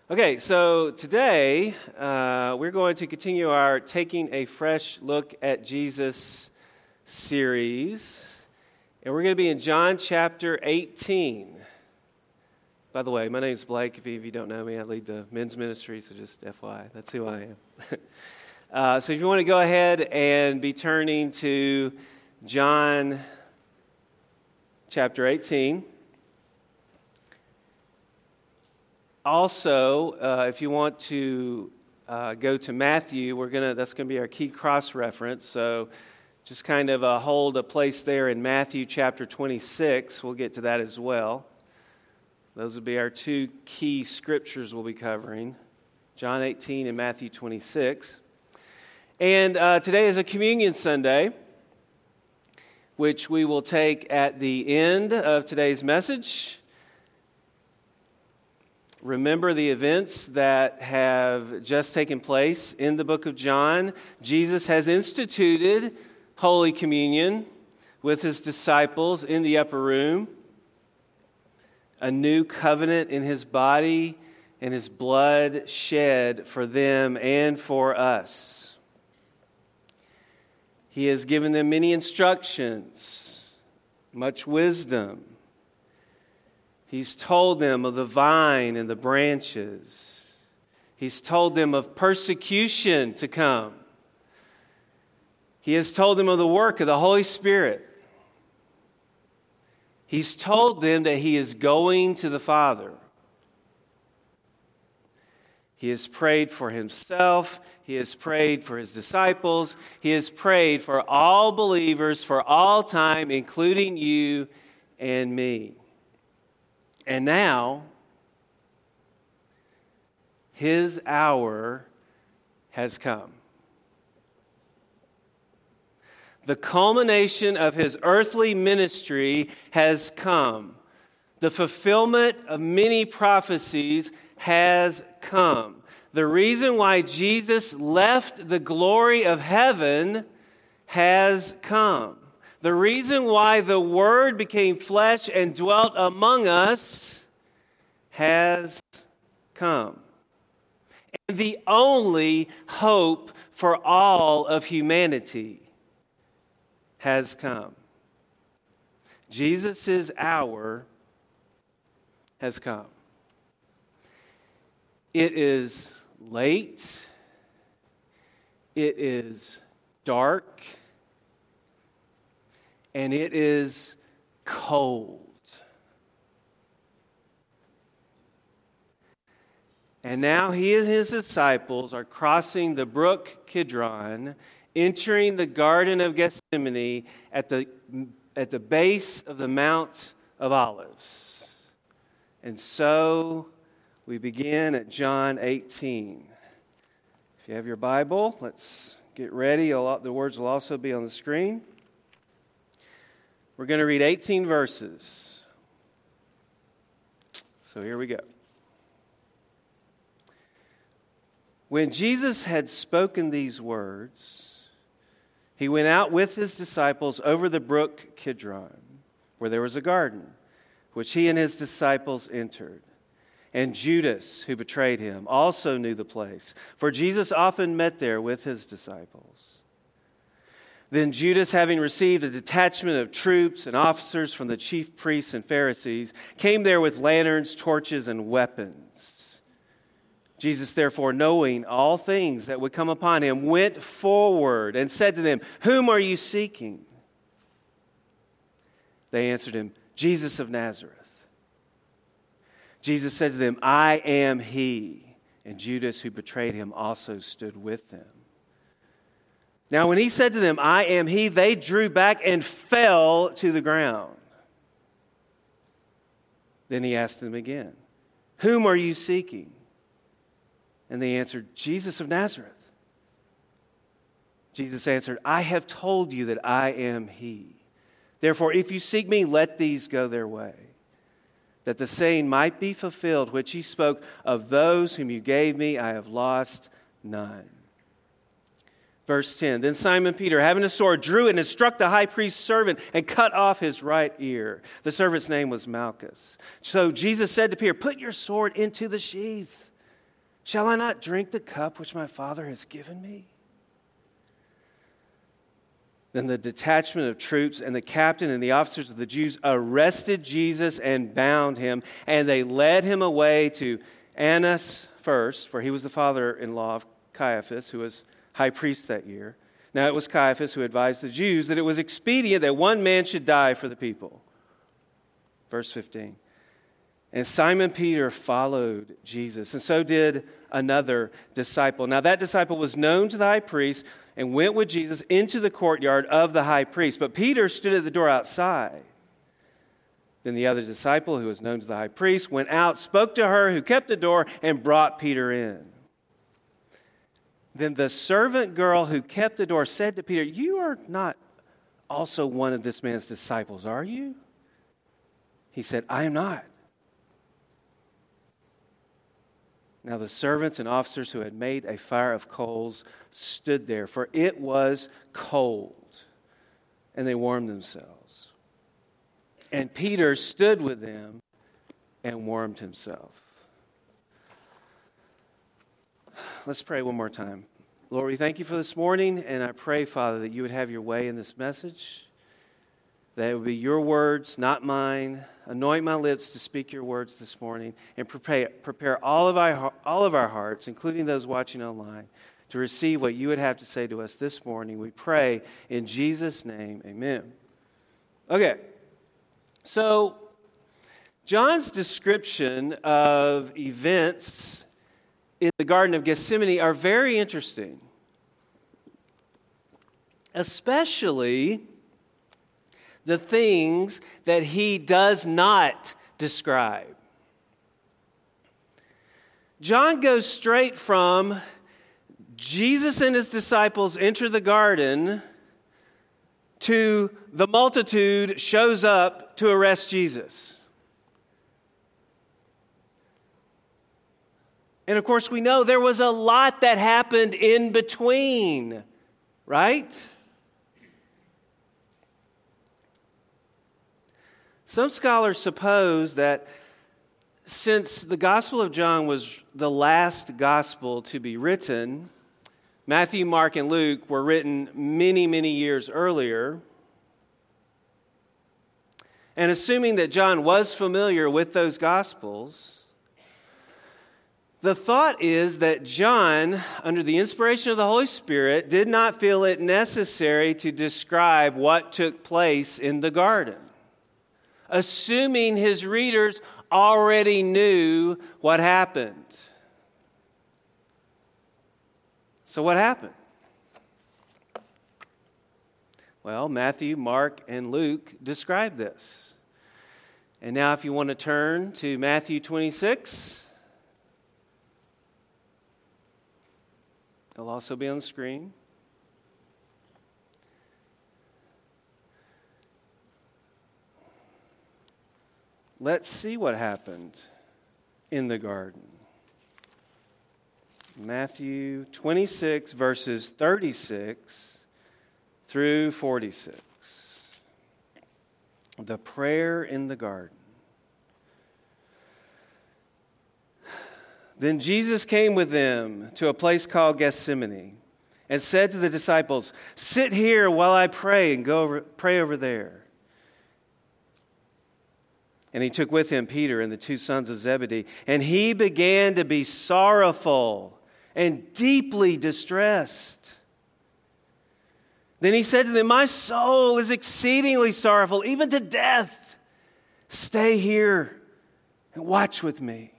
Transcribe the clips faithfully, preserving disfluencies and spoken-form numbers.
Okay, so today uh, we're going to continue our Taking a Fresh Look at Jesus series, and we're going to be in John chapter eighteen. By the way, my name is Blake. If any of you don't know me, I lead the men's ministry, so just F Y I, that's who I am. uh, so if you want to go ahead and be turning to John chapter eighteen. Also, uh, if you want to uh, go to Matthew, we're gonna that's gonna be our key cross reference. So, just kind of uh, hold a place there in Matthew chapter twenty-six. We'll get to that as well. Those will be our two key scriptures we'll be covering: John eighteen and Matthew twenty-six. And uh, today is a Communion Sunday, which we will take at the end of today's message. Remember the events that have just taken place in the book of John. Jesus has instituted Holy Communion with his disciples in the upper room. A new covenant in his body and his blood shed for them and for us. He has given them many instructions, much wisdom. He's told them of the vine and the branches. He's told them of persecution to come. He has told them of the work of the Holy Spirit. He's told them that he is going to the Father. He has prayed for himself. He has prayed for his disciples. He has prayed for all believers for all time, including you and me. And now, his hour has come. The culmination of his earthly ministry has come. The fulfillment of many prophecies has come. The reason why Jesus left the glory of heaven has come. The reason why the Word became flesh and dwelt among us has come. And the only hope for all of humanity has come. Jesus' hour has come. It is late. It is dark. And it is cold. And now he and his disciples are crossing the brook Kidron, entering the Garden of Gethsemane at the, at the base of the Mount of Olives. And so we begin at John eighteen. If you have your Bible, let's get ready. The words will also be on the screen. We're going to read eighteen verses. So here we go. When Jesus had spoken these words, he went out with his disciples over the brook Kidron, where there was a garden, which he and his disciples entered. And Judas, who betrayed him, also knew the place, for Jesus often met there with his disciples. Then Judas, having received a detachment of troops and officers from the chief priests and Pharisees, came there with lanterns, torches, and weapons. Jesus, therefore, knowing all things that would come upon him, went forward and said to them, "Whom are you seeking?" They answered him, "Jesus of Nazareth." Jesus said to them, "I am he." And Judas, who betrayed him, also stood with them. Now, when he said to them, "I am he," they drew back and fell to the ground. Then he asked them again, "Whom are you seeking?" And they answered, "Jesus of Nazareth." Jesus answered, "I have told you that I am he. Therefore, if you seek me, let these go their way, that the saying might be fulfilled, which he spoke, of those whom you gave me, I have lost none." Verse ten, then Simon Peter, having a sword, drew it and struck the high priest's servant and cut off his right ear. The servant's name was Malchus. So Jesus said to Peter, put your sword into the sheath. Shall I not drink the cup which my Father has given me?" Then the detachment of troops and the captain and the officers of the Jews arrested Jesus and bound him, and they led him away to Annas first, for he was the father-in-law of Caiaphas, who was high priest that year. Now it was Caiaphas who advised the Jews that it was expedient that one man should die for the people. Verse fifteen. And Simon Peter followed Jesus, and so did another disciple. Now that disciple was known to the high priest and went with Jesus into the courtyard of the high priest. But Peter stood at the door outside. Then the other disciple, who was known to the high priest, went out, spoke to her who kept the door, and brought Peter in. Then the servant girl who kept the door said to Peter, "You are not also one of this man's disciples, are you?" He said, "I am not." Now the servants and officers who had made a fire of coals stood there, for it was cold, and they warmed themselves. And Peter stood with them and warmed himself. Let's pray one more time. Lord, we thank you for this morning, and I pray, Father, that you would have your way in this message, that it would be your words, not mine. Anoint my lips to speak your words this morning, and prepare, prepare all of our, all of our hearts, including those watching online, to receive what you would have to say to us this morning. We pray in Jesus' name, amen. Okay, so John's description of events in the Garden of Gethsemane are very interesting, especially the things that he does not describe. John goes straight from Jesus and his disciples enter the garden to the multitude shows up to arrest Jesus. And of course, we know there was a lot that happened in between, right? Some scholars suppose that since the Gospel of John was the last gospel to be written, Matthew, Mark, and Luke were written many, many years earlier. And assuming that John was familiar with those Gospels, the thought is that John, under the inspiration of the Holy Spirit, did not feel it necessary to describe what took place in the garden, assuming his readers already knew what happened. So what happened? Well, Matthew, Mark, and Luke describe this. And now if you want to turn to Matthew twenty-six, it'll also be on the screen. Let's see what happened in the garden. Matthew twenty-six, verses thirty-six through forty-six. The prayer in the garden. Then Jesus came with them to a place called Gethsemane and said to the disciples, "Sit here while I pray and go over, pray over there." And he took with him Peter and the two sons of Zebedee, and he began to be sorrowful and deeply distressed. Then he said to them, "My soul is exceedingly sorrowful, even to death. Stay here and watch with me."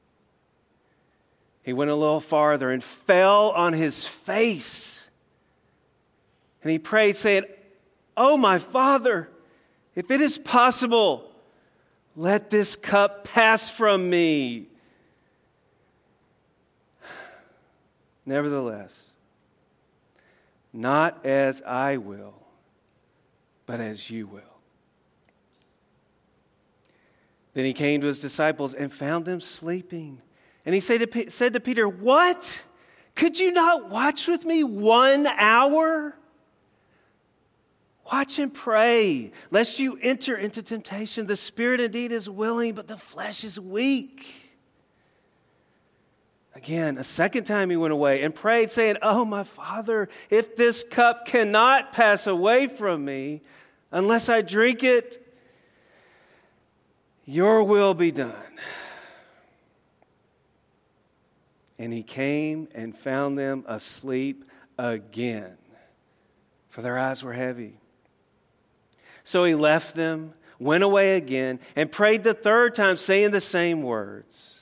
He went a little farther and fell on his face. And he prayed, saying, "Oh, my Father, if it is possible, let this cup pass from me. Nevertheless, not as I will, but as you will." Then he came to his disciples and found them sleeping. And he said to, said to Peter, "What? Could you not watch with me one hour? Watch and pray, lest you enter into temptation. The spirit indeed is willing, but the flesh is weak." Again, a second time he went away and prayed, saying, "Oh, my Father, if this cup cannot pass away from me unless I drink it, your will be done." And he came and found them asleep again, for their eyes were heavy. So he left them, went away again, and prayed the third time, saying the same words.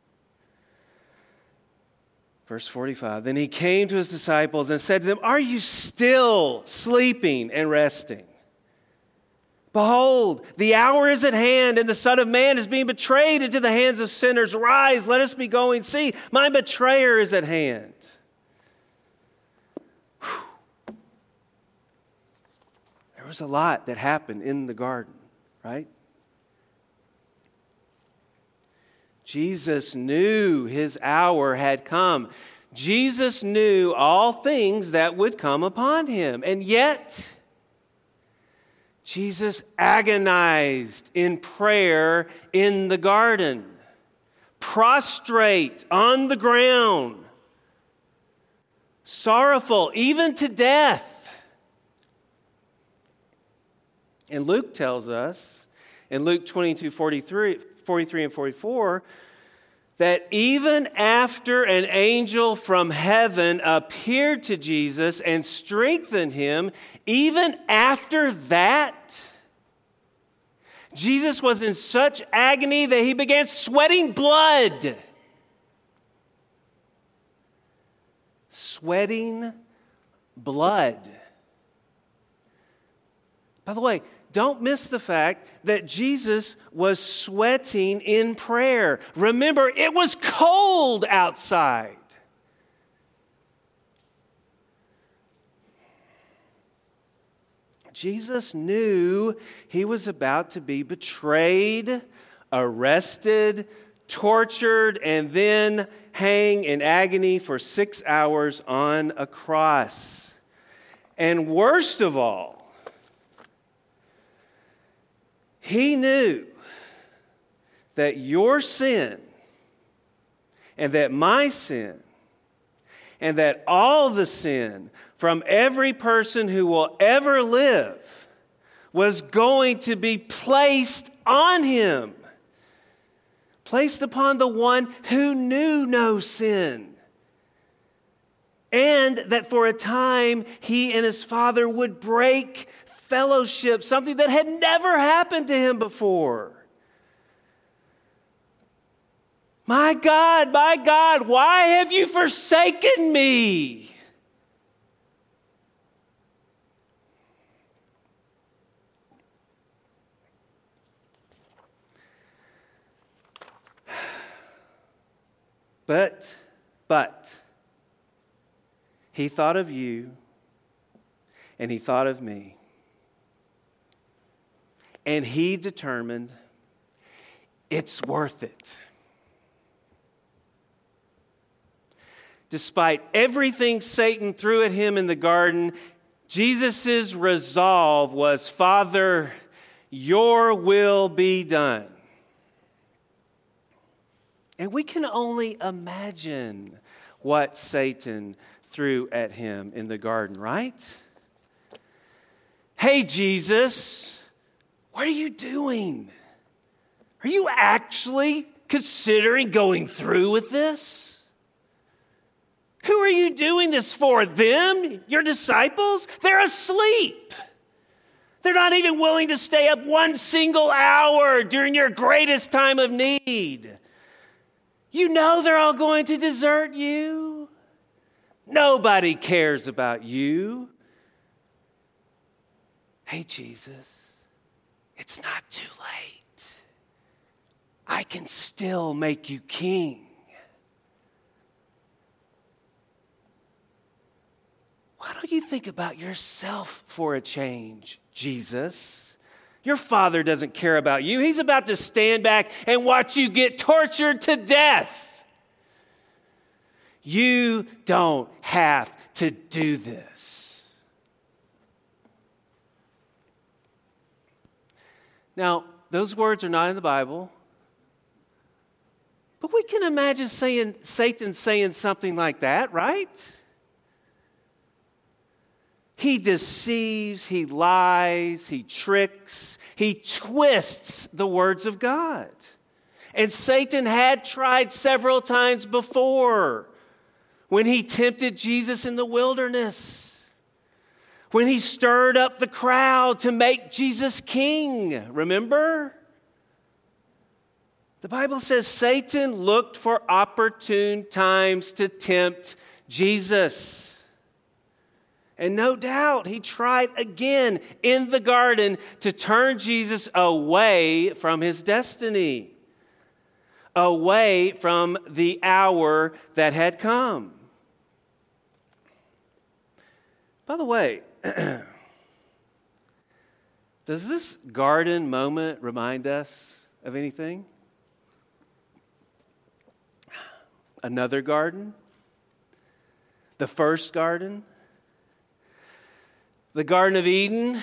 Verse forty-five, then he came to his disciples and said to them, "Are you still sleeping and resting? Behold, the hour is at hand, and the Son of Man is being betrayed into the hands of sinners. Rise, let us be going. See, my betrayer is at hand." Whew. There was a lot that happened in the garden, right? Jesus knew his hour had come. Jesus knew all things that would come upon him. And yet, Jesus agonized in prayer in the garden, prostrate on the ground, sorrowful even to death. And Luke tells us in Luke twenty-two, forty-three, forty-three and forty-four, that even after an angel from heaven appeared to Jesus and strengthened him, even after that, Jesus was in such agony that he began sweating blood. Sweating blood. By the way, don't miss the fact that Jesus was sweating in prayer. Remember, it was cold outside. Jesus knew he was about to be betrayed, arrested, tortured, and then hang in agony for six hours on a cross. And worst of all, he knew that your sin and that my sin and that all the sin from every person who will ever live was going to be placed on him, placed upon the one who knew no sin. And that for a time he and his Father would break fellowship, something that had never happened to him before. My God, my God, why have you forsaken me? But, but, he thought of you and he thought of me. And he determined it's worth it. Despite everything Satan threw at him in the garden, Jesus' resolve was, "Father, your will be done." And we can only imagine what Satan threw at him in the garden, right? "Hey, Jesus, what are you doing? Are you actually considering going through with this? Who are you doing this for? Them? Your disciples? They're asleep. They're not even willing to stay up one single hour during your greatest time of need. You know they're all going to desert you. Nobody cares about you. Hey, Jesus, it's not too late. I can still make you king. Why don't you think about yourself for a change, Jesus? Your Father doesn't care about you. He's about to stand back and watch you get tortured to death. You don't have to do this. Now, those words are not in the Bible, But we can imagine saying, Satan saying something like that, right? He deceives, he lies, he tricks, he twists the words of God. And Satan had tried several times before when he tempted Jesus in the wilderness, when he stirred up the crowd to make Jesus king. Remember? The Bible says Satan looked for opportune times to tempt Jesus. And no doubt he tried again in the garden to turn Jesus away from his destiny, away from the hour that had come. By the way, does this garden moment remind us of anything? Another garden? The first garden? The Garden of Eden,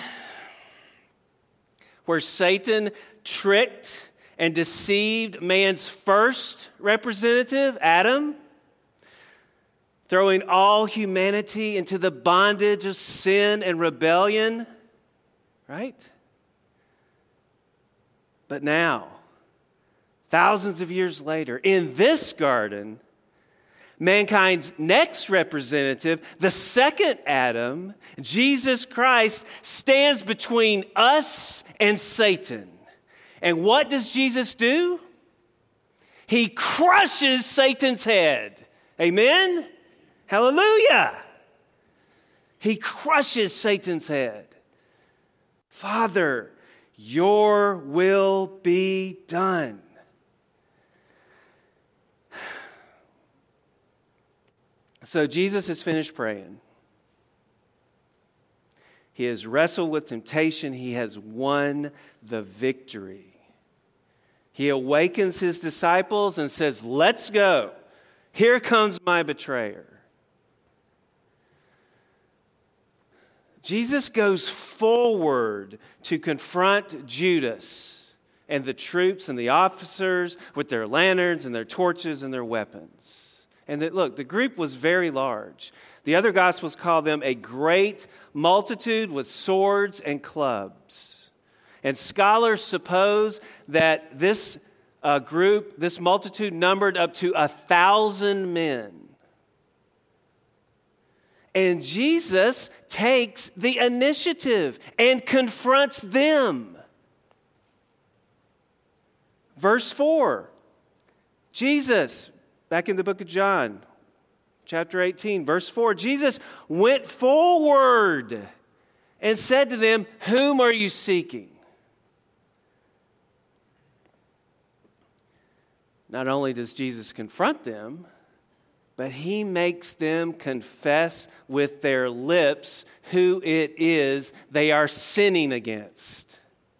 where Satan tricked and deceived man's first representative, Adam, throwing all humanity into the bondage of sin and rebellion, right? But now, thousands of years later, in this garden, mankind's next representative, the second Adam, Jesus Christ, stands between us and Satan. And what does Jesus do? He crushes Satan's head. Amen? Hallelujah! He crushes Satan's head. Father, your will be done. So Jesus has finished praying. He has wrestled with temptation. He has won the victory. He awakens his disciples and says, let's go. Here comes my betrayer. Jesus goes forward to confront Judas and the troops and the officers with their lanterns and their torches and their weapons. And that, look, the group was very large. The other Gospels call them a great multitude with swords and clubs. And scholars suppose that this uh, group, this multitude, numbered up to a thousand men. And Jesus takes the initiative and confronts them. Verse four, Jesus, back in the book of John, chapter eighteen, verse four, Jesus went forward and said to them, whom are you seeking? Not only does Jesus confront them, but he makes them confess with their lips who it is they are sinning against.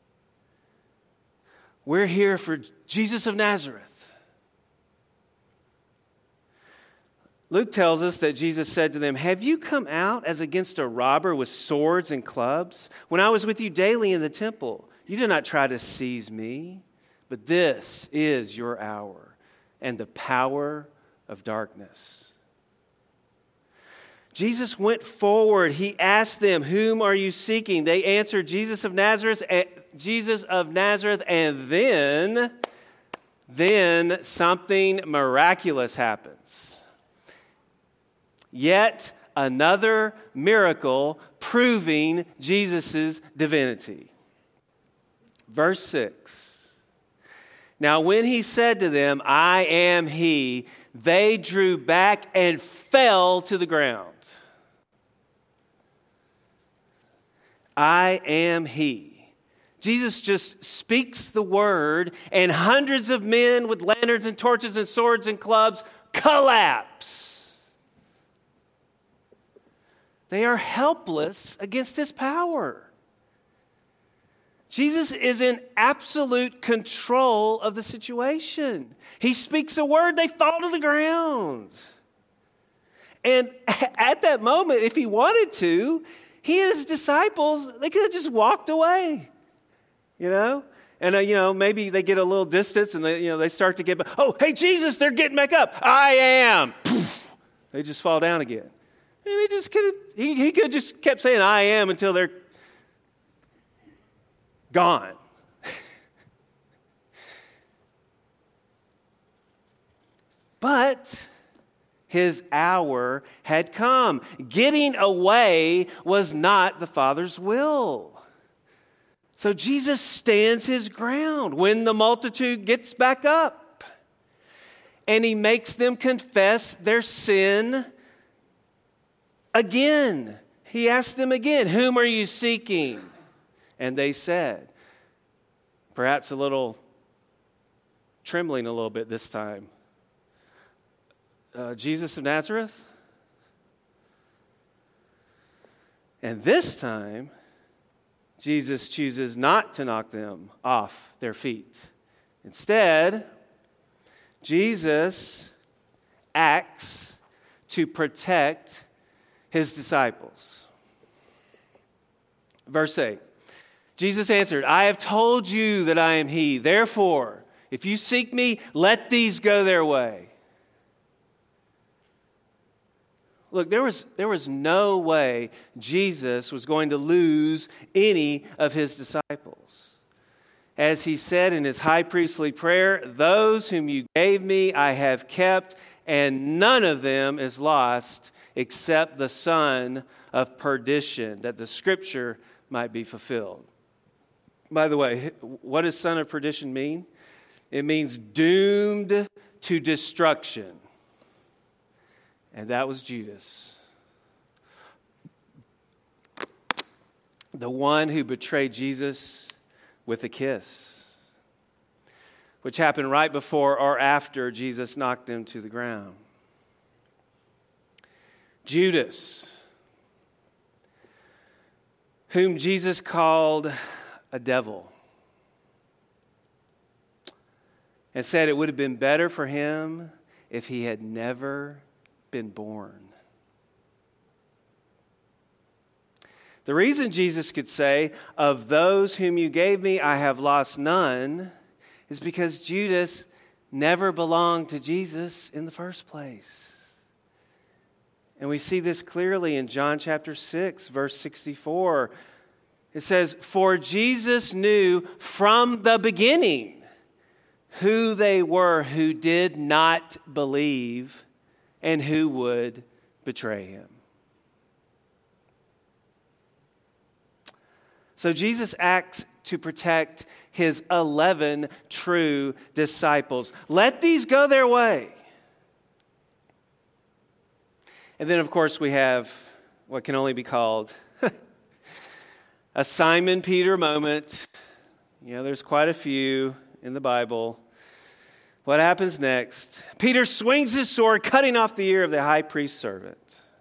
We're here for Jesus of Nazareth. Luke tells us that Jesus said to them, have you come out as against a robber with swords and clubs? When I was with you daily in the temple, you did not try to seize me, but this is your hour and the power of darkness. Jesus went forward. He asked them, whom are you seeking? They answered, Jesus of Nazareth, Jesus of Nazareth, and then, then something miraculous happens. Yet another miracle proving Jesus' divinity. Verse six. Now when he said to them, I am he, they drew back and fell to the ground. I am he. Jesus just speaks the word, and hundreds of men with lanterns and torches and swords and clubs collapse. They are helpless against his power. Jesus is in absolute control of the situation. He speaks a word, they fall to the ground. And at that moment, if he wanted to, he and his disciples, they could have just walked away, you know? And, uh, you know, maybe they get a little distance and they, you know, they start to get, oh, hey, Jesus, they're getting back up. I am. Poof, they just fall down again. And they just could he, he could have just kept saying, I am, until they're gone. But his hour had come. Getting away was not the Father's will. So Jesus stands his ground when the multitude gets back up. And he makes them confess their sin again. He asks them again, whom are you seeking? And they said, perhaps a little trembling a little bit this time, Uh, Jesus of Nazareth? And this time, Jesus chooses not to knock them off their feet. Instead, Jesus acts to protect his disciples. Verse eight, Jesus answered, I have told you that I am he. Therefore, if you seek me, let these go their way. Look, there was, there was no way Jesus was going to lose any of his disciples. As he said in his high priestly prayer, those whom you gave me I have kept, and none of them is lost except the son of perdition, that the scripture might be fulfilled. By the way, what does son of perdition mean? It means doomed to destruction. And that was Judas, the one who betrayed Jesus with a kiss, which happened right before or after Jesus knocked them to the ground. Judas, whom Jesus called a devil, and said it would have been better for him if he had never been born. The reason Jesus could say, of those whom you gave me, I have lost none, is because Judas never belonged to Jesus in the first place. And we see this clearly in John chapter six, verse sixty-four. It says, for Jesus knew from the beginning who they were who did not believe and who would betray him. So Jesus acts to protect his eleven true disciples. Let these go their way. And then, of course, we have what can only be called a Simon Peter moment. You know, there's quite a few in the Bible. What happens next? Peter swings his sword, cutting off the ear of the high priest's servant.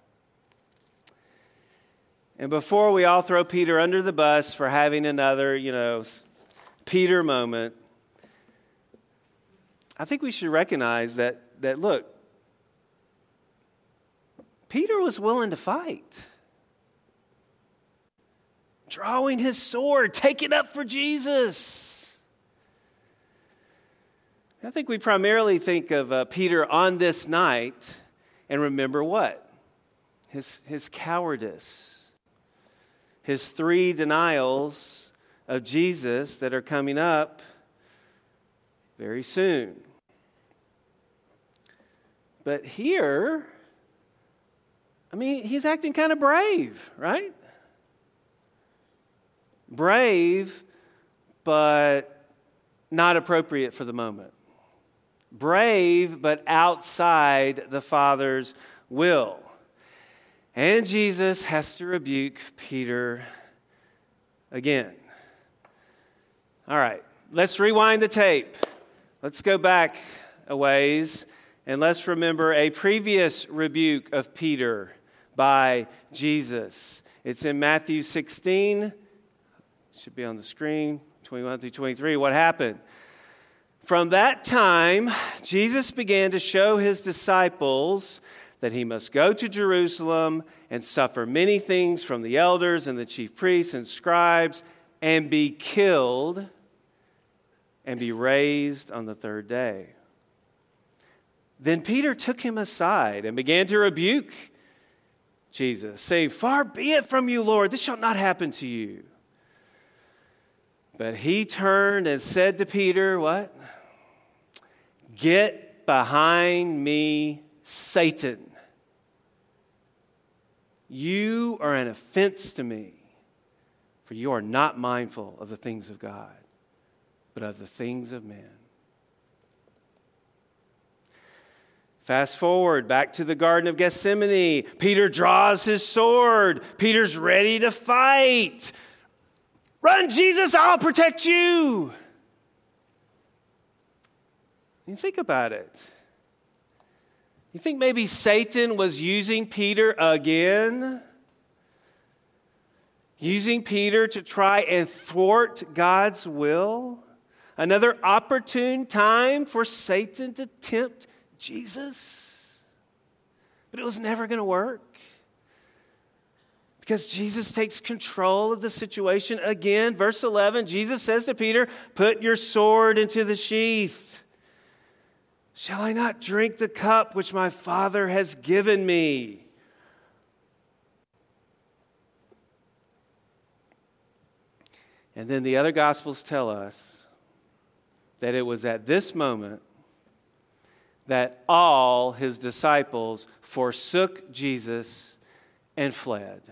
And before we all throw Peter under the bus for having another, you know, Peter moment, I think we should recognize that, that look, Peter was willing to fight. Drawing his sword, taking up for Jesus. I think we primarily think of uh, Peter on this night and remember what? His, his cowardice. His three denials of Jesus that are coming up very soon. But here, I mean, he's acting kind of brave, right? Brave, but not appropriate for the moment. Brave, but outside the Father's will. And Jesus has to rebuke Peter again. All right, let's rewind the tape. Let's go back a ways, and let's remember a previous rebuke of Peter by Jesus. It's in Matthew sixteen. It should be on the screen, twenty-one through twenty-three. What happened? From that time, Jesus began to show his disciples that he must go to Jerusalem and suffer many things from the elders and the chief priests and scribes and be killed and be raised on the third day." Then Peter took him aside and began to rebuke Jesus, saying, "Far be it from you, Lord, this shall not happen to you." But he turned and said to Peter, what? "Get behind me, Satan. You are an offense to me, for you are not mindful of the things of God, but of the things of men." Fast forward back to the Garden of Gethsemane. Peter draws his sword. Peter's ready to fight. "Run, Jesus, I'll protect you." You think about it. You think maybe Satan was using Peter again? Using Peter to try and thwart God's will? Another opportune time for Satan to tempt Jesus? But it was never going to work. Because Jesus takes control of the situation. Again, verse eleven, Jesus says to Peter, "Put your sword into the sheath. Shall I not drink the cup which my Father has given me?" And then the other Gospels tell us that it was at this moment that all his disciples forsook Jesus and fled.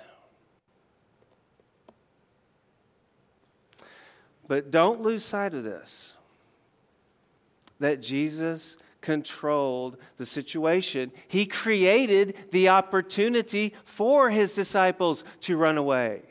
But don't lose sight of this, that Jesus controlled the situation. He created the opportunity for his disciples to run away.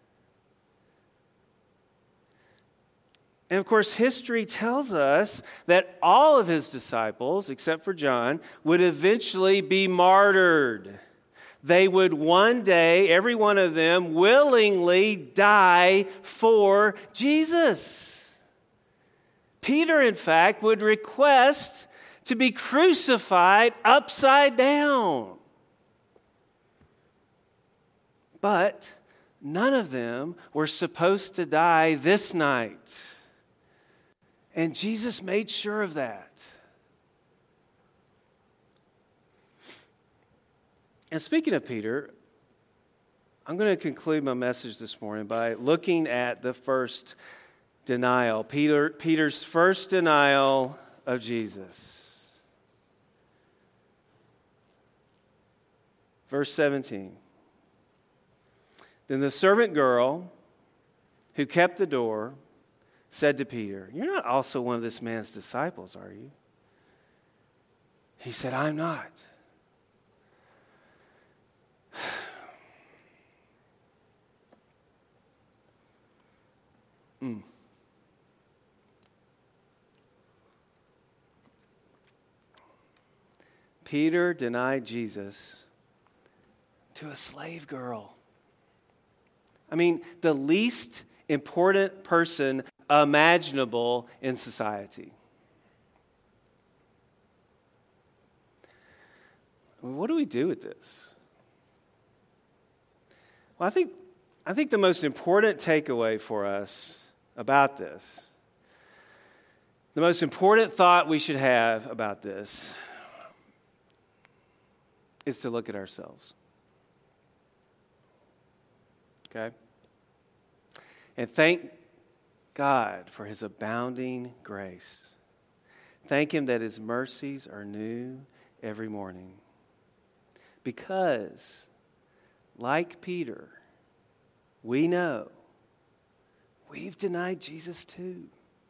And of course, history tells us that all of his disciples, except for John, would eventually be martyred. They would one day, every one of them, willingly die for Jesus. Peter, in fact, would request to be crucified upside down. But none of them were supposed to die this night. And Jesus made sure of that. And speaking of Peter, I'm going to conclude my message this morning by looking at the first denial, Peter, Peter's first denial of Jesus. Verse seventeen. Then the servant girl who kept the door said to Peter, "You're not also one of this man's disciples, are you?" He said, "I'm not." mm. Peter denied Jesus to a slave girl. I mean, the least important person imaginable in society. What do we do with this? Well, I think I think the most important takeaway for us about this, the most important thought we should have about this, is to look at ourselves. Okay? And thank God for his abounding grace. Thank him that his mercies are new every morning. Because, like Peter, we know we've denied Jesus too.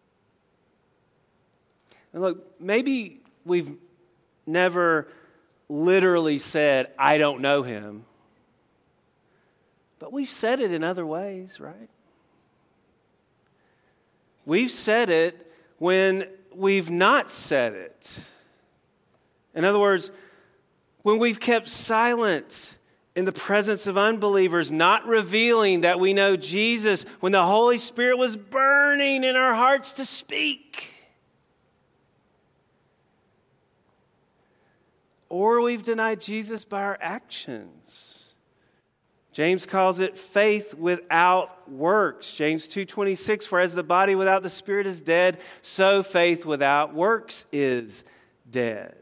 And look, maybe we've never literally said, "I don't know him." But we've said it in other ways, right? We've said it when we've not said it. In other words, when we've kept silent in the presence of unbelievers, not revealing that we know Jesus, when the Holy Spirit was burning in our hearts to speak. Or we've denied Jesus by our actions, James calls it faith without works. James two twenty-six, for as the body without the spirit is dead, so faith without works is dead.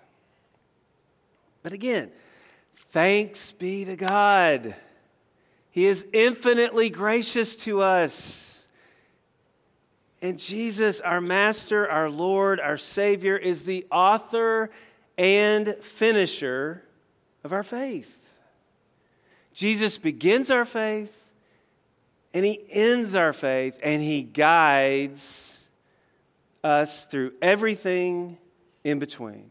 But again, thanks be to God. He is infinitely gracious to us. And Jesus, our Master, our Lord, our Savior, is the author and finisher of our faith. Jesus begins our faith, and He ends our faith, and He guides us through everything in between.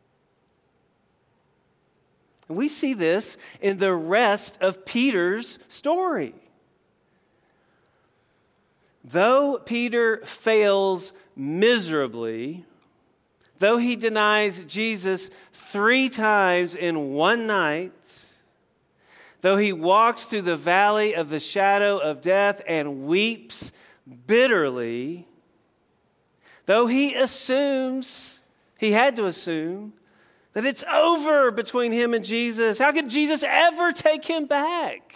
And we see this in the rest of Peter's story. Though Peter fails miserably, though he denies Jesus three times in one night, though he walks through the valley of the shadow of death and weeps bitterly, though he assumes, he had to assume, that it's over between him and Jesus. How could Jesus ever take him back?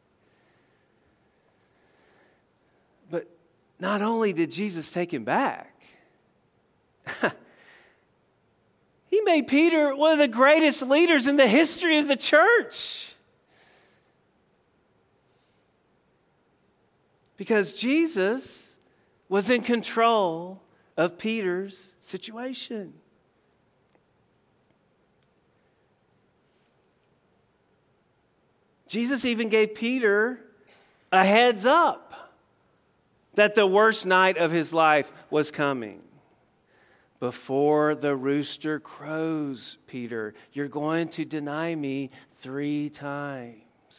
But not only did Jesus take him back, He made Peter one of the greatest leaders in the history of the church. Because Jesus was in control of Peter's situation. Jesus even gave Peter a heads up that the worst night of his life was coming. Before the rooster crows, Peter, you're going to deny me three times.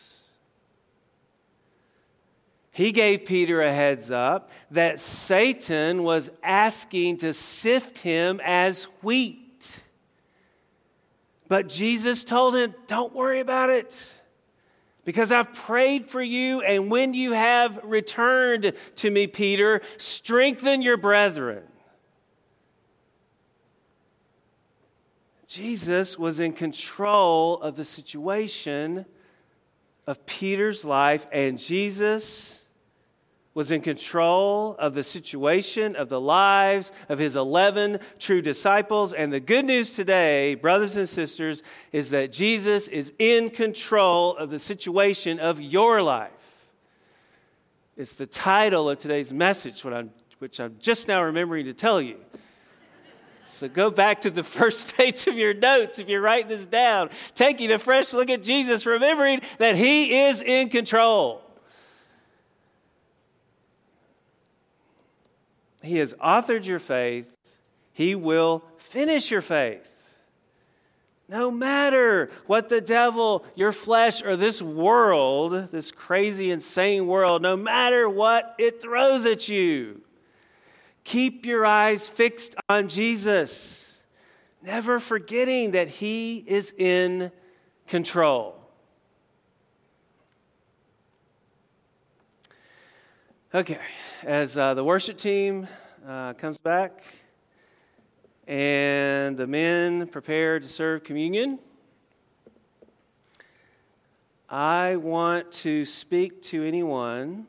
He gave Peter a heads up that Satan was asking to sift him as wheat. But Jesus told him, don't worry about it. Because I've prayed for you, and when you have returned to me, Peter, strengthen your brethren. Jesus was in control of the situation of Peter's life, and Jesus was in control of the situation of the lives of his eleven true disciples. And the good news today, brothers and sisters, is that Jesus is in control of the situation of your life. It's the title of today's message, what I'm, which I'm just now remembering to tell you. So go back to the first page of your notes if you're writing this down. Taking a fresh look at Jesus, remembering that He is in control. He has authored your faith. He will finish your faith. No matter what the devil, your flesh, or this world, this crazy, insane world, no matter what it throws at you, keep your eyes fixed on Jesus, never forgetting that He is in control. Okay, as uh, the worship team uh, comes back and the men prepare to serve communion, I want to speak to anyone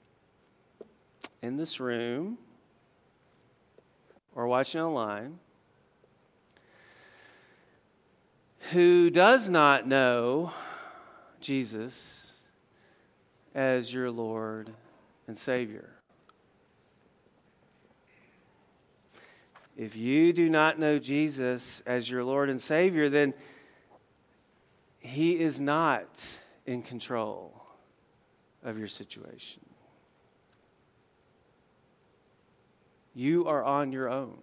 in this room or watching online who does not know Jesus as your Lord and Savior. If you do not know Jesus as your Lord and Savior, then He is not in control of your situation. You are on your own.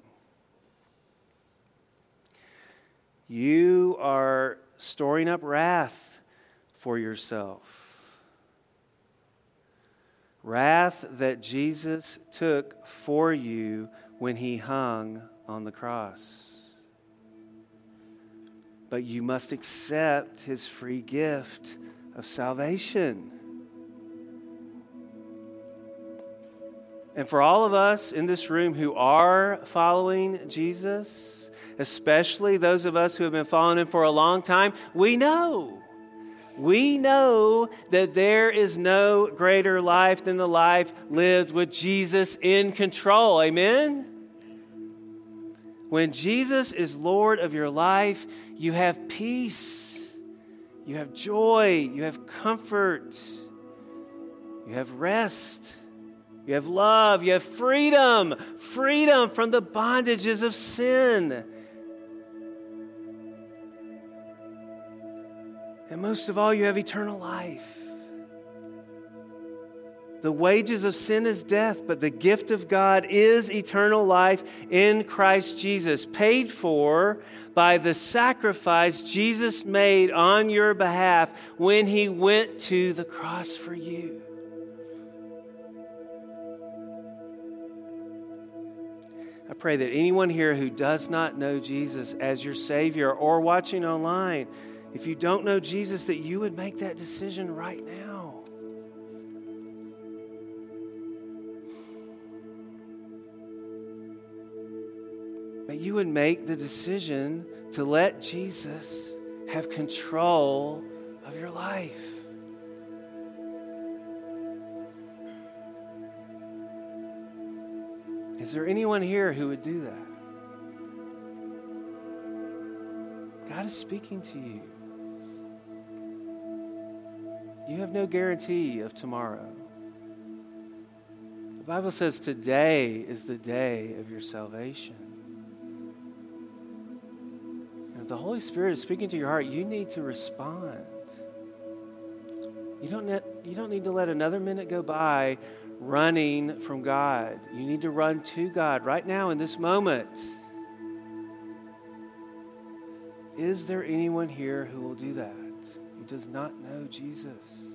You are storing up wrath for yourself. Wrath that Jesus took for you when He hung on the cross. But you must accept His free gift of salvation. And for all of us in this room who are following Jesus, especially those of us who have been following Him for a long time, we know We know that there is no greater life than the life lived with Jesus in control. Amen? When Jesus is Lord of your life, you have peace, you have joy, you have comfort, you have rest, you have love, you have freedom, freedom from the bondages of sin. And most of all, you have eternal life. The wages of sin is death, but the gift of God is eternal life in Christ Jesus, paid for by the sacrifice Jesus made on your behalf when He went to the cross for you. I pray that anyone here who does not know Jesus as your Savior or watching online, if you don't know Jesus, that you would make that decision right now. That you would make the decision to let Jesus have control of your life. Is there anyone here who would do that? God is speaking to you. You have no guarantee of tomorrow. The Bible says today is the day of your salvation. And if the Holy Spirit is speaking to your heart, you need to respond. You don't, net, you don't need to let another minute go by running from God. You need to run to God right now in this moment. Is there anyone here who will do that, who does not know Jesus?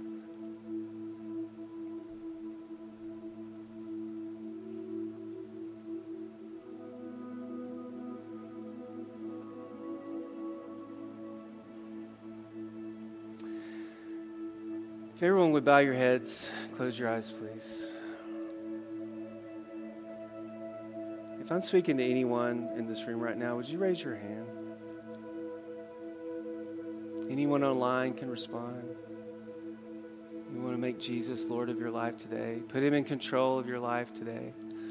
If everyone would bow your heads, close your eyes, please. If I'm speaking to anyone in this room right now, would you raise your hand? Anyone online can respond. You want to make Jesus Lord of your life today. Put Him in control of your life today.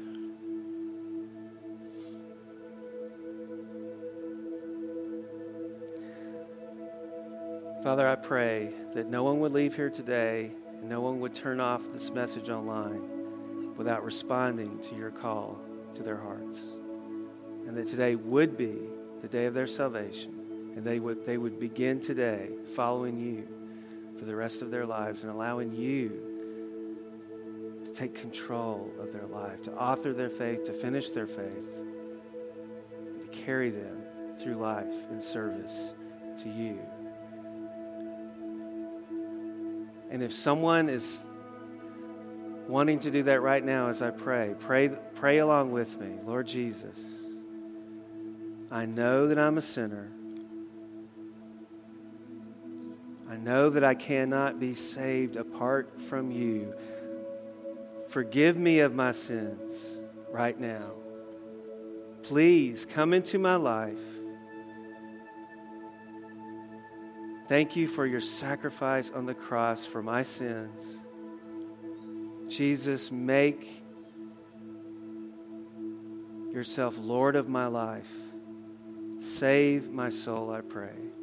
Father, I pray that no one would leave here today and no one would turn off this message online without responding to your call to their hearts. And that today would be the day of their salvation. And they would, they would begin today following you for the rest of their lives and allowing you to take control of their life, to author their faith, to finish their faith, to carry them through life in service to you. And if someone is wanting to do that right now as I pray, pray, pray along with me. Lord Jesus, I know that I'm a sinner. I know that I cannot be saved apart from you. Forgive me of my sins right now. Please come into my life. Thank you for your sacrifice on the cross for my sins. Jesus, make yourself Lord of my life. Save my soul, I pray.